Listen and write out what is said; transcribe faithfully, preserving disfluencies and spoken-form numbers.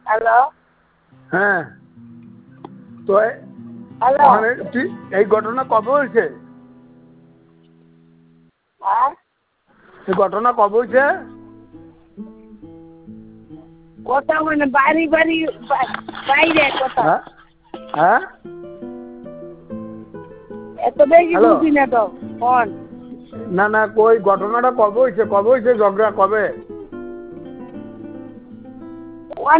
Hello, হ্যাঁ, তো hello, ওখানে তুই এই ঘটনা কবে হয়েছে? হ্যাঁ, এই ঘটনা কবে হয়েছে? কথা মানে বাড়ি বাড়ি বাইরে কথা, হ্যাঁ হ্যাঁ এত বেশি হ্যালো, বুঝি না তো ফোন। না না, কই ঘটনাটা কবে হয়েছে? কবে হয়েছে ঝগড়া কবে?